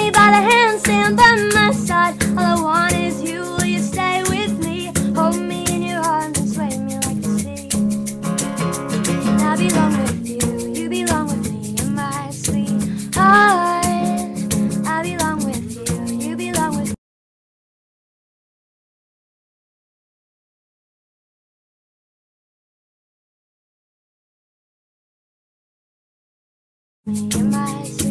me by the hand, stand by my side. All I want is you, will you stay with me? Hold me in your arms and sway me like the sea. And I belong with you, you belong with me, you're my sweetheart. I belong with you, you belong with me, you're my sweetheart.